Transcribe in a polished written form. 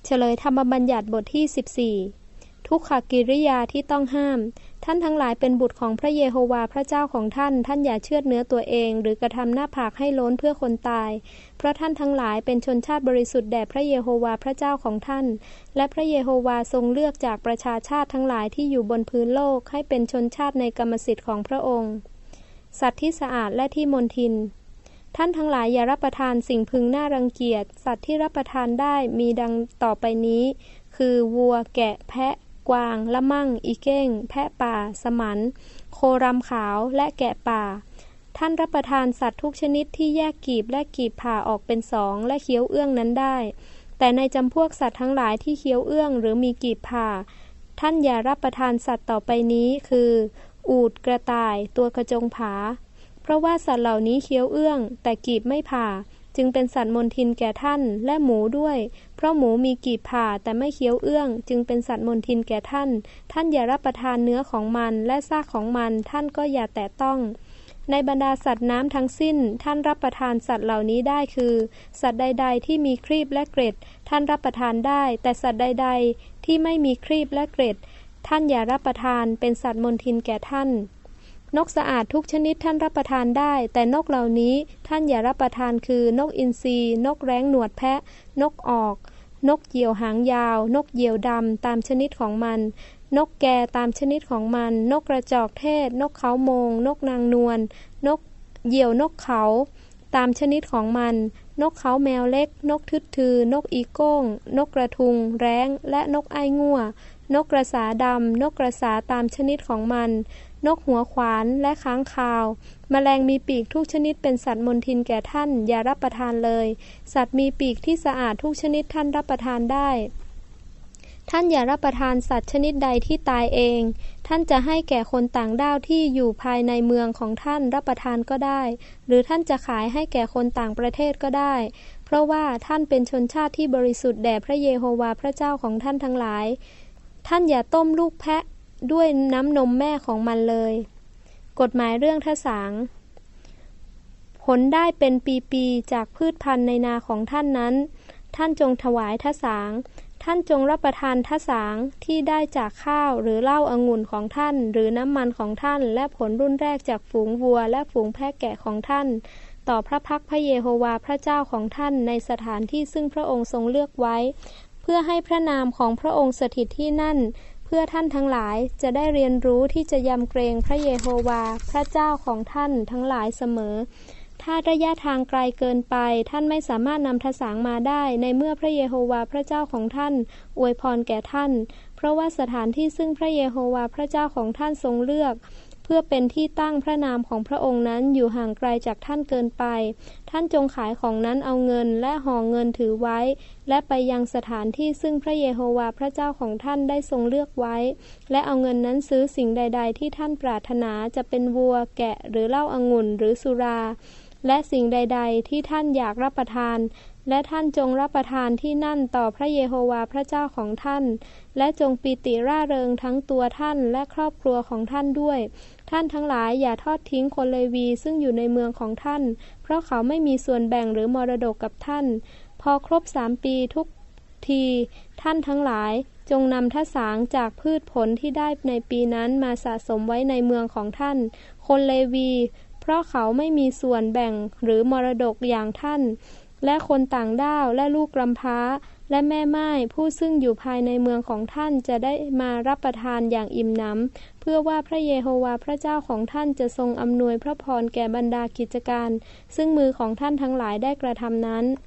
เฉลยธรรมบัญญัติบทที่14ทุกขกิริยาที่ต้องห้ามท่านทั้งหลายเป็นบุตรของพระเยโฮวาห์พระเจ้าของท่านท่านอย่าเชือดเนื้อตัวเองหรือกระทำหน้าผากให้โล้นเพื่อคนตายเพราะท่านทั้งหลายเป็นชนชาติบริสุทธิ์แด่พระเยโฮวาห์พระเจ้าของท่านและพระเยโฮวาห์ทรงเลือกจากประชาชาติทั้งหลายที่อยู่บนพื้นโลกให้เป็นชนชาติในกรรมสิทธิ์ของพระองค์สัตว์ที่สะอาดและที่มณฑินท่านทั้งหลายอย่ารับประทานสิ่งพึงน่ารังเกียจสัตว์ที่รับประทานได้มีดังต่อไปนี้คือวัวแกะแพะกวางละมั่งอีเก้งแพะป่าสมันโครำขาวและแกะป่าท่านรับประทานสัตว์ทุกชนิดที่แยกกีบและกีบผ่าออกเป็นสองและเคี้ยวเอื้องนั้นได้แต่ในจำพวกสัตว์ทั้งหลายที่เคี้ยวเอื้องหรือมีกีบผ่าท่านอย่ารับประทานสัตว์ต่อไปนี้คืออูฐกระต่ายตัวกระจงผาเพราะว่าสัตว์เหล่านี้เคี้ยวเอื้องแต่กีบไม่ผ่าจึงเป็นสัตว์มณฑินแก่ท่านและหมูด้วยเพราะหมูมีกีบผ่าแต่ไม่เคี้ยวเอื้องจึงเป็นสัตว์มณฑินแก่ท่านท่านอย่ารับประทานเนื้อของมันและซากของมันท่านก็อย่าแตะต้องในบรรดาสัตว์น้ำทั้งสิ้นท่านรับประทานสัตว์เหล่านี้ได้คือสัตว์ใดๆที่มีครีบและเกร็ดท่านรับประทานได้แต่สัตว์ใดๆที่ไม่มีครีบและเกร็ดท่านอย่ารับประทานเป็นสัตว์มณฑินแก่ท่านนกสะอาดทุกชนิดท่านรับประทานได้แต่นกเหล่านี้ท่านอย่ารับประทานคือนกอินทรีนกแร้งหนวดแพะนกออกนกเหยี่ยวหางยาวนกเหยี่ยวดำตามชนิดของมันนกแกตามชนิดของมันนกกระจอกเทศนกเขาโมงนกนางนวลนกเหยี่ยวนกเขาตามชนิดของมันนกเขาแมวเล็กนกทึดทือนกอีโก้งนกกระทุงแร้งและนกไอ้งัวนกกระสาดำนกกระสาตามชนิดของมันนกหัวขวานและค้างคาวแมลงมีปีกทุกชนิดเป็นสัตว์มณฑินแก่ท่านอย่ารับประทานเลยสัตว์มีปีกที่สะอาดทุกชนิดท่านรับประทานได้ท่านอย่ารับประทานสัตว์ชนิดใดที่ตายเองท่านจะให้แก่คนต่างด้าวที่อยู่ภายในเมืองของท่านรับประทานก็ได้หรือท่านจะขายให้แก่คนต่างประเทศก็ได้เพราะว่าท่านเป็นชนชาติที่บริสุทธิ์แด่พระเยโฮวาห์พระเจ้าของท่านทั้งหลายท่านอย่าต้มลูกแพะด้วยน้ำนมแม่ของมันเลยกฎหมายเรื่องทสางผลได้เป็นปีๆจากพืชพันธุ์ในนาของท่านนั้นท่านจงถวายทสางท่านจงรับประทานทสางที่ได้จากข้าวหรือเหล้าองุ่นของท่านหรือน้ำมันของท่านและผลรุ่นแรกจากฝูงวัวและฝูงแพะแกะของท่านต่อพระพักพระเยโฮวาห์พระเจ้าของท่านในสถานที่ซึ่งพระองค์ทรงเลือกไว้เพื่อให้พระนามของพระองค์สถิตที่นั่นเพื่อท่านทั้งหลายจะได้เรียนรู้ที่จะยำเกรงพระเยโฮวาห์พระเจ้าของท่านทั้งหลายเสมอถ้าระยะทางไกลเกินไปท่านไม่สามารถนำทสางมาได้ในเมื่อพระเยโฮวาห์พระเจ้าของท่านอวยพรแก่ท่านเพราะว่าสถานที่ซึ่งพระเยโฮวาห์พระเจ้าของท่านทรงเลือกเพื่อเป็นที่ตั้งพระนามของพระองค์นั้นอยู่ห่างไกลจากท่านเกินไปท่านจงขายของนั้นเอาเงินและห่อเงินถือไว้และไปยังสถานที่ซึ่งพระเยโฮวาห์พระเจ้าของท่านได้ทรงเลือกไว้และเอาเงินนั้นซื้อสิ่งใดๆที่ท่านปรารถนาจะเป็นวัวแกะหรือเหล้าองุ่นหรือสุราและสิ่งใดๆที่ท่านอยากรับประทานและท่านจงรับประทานที่นั่นต่อพระเยโฮวาห์พระเจ้าของท่านและจงปีติร่าเริงทั้งตัวท่านและครอบครัวของท่านด้วยท่านทั้งหลายอย่าทอดทิ้งคนเลวีซึ่งอยู่ในเมืองของท่านเพราะเขาไม่มีส่วนแบ่งหรือมรดกกับท่านพอครบ3 ปีทุกทีท่านทั้งหลายจงนำทสางจากพืชผลที่ได้ในปีนั้นมาสะสมไว้ในเมืองของท่านคนเลวีเพราะเขาไม่มีส่วนแบ่งหรือมรดกอย่างท่านและคนต่างด้าวและลูกกำพร้าและแม่ม่ายผู้ซึ่งอยู่ภายในเมืองของท่านจะได้มารับประทานอย่างอิ่มหนำเพื่อว่าพระเยโฮวาห์พระเจ้าของท่านจะทรงอำนวยพระพรแก่บรรดากิจการซึ่งมือของท่านทั้งหลายได้กระทำนั้น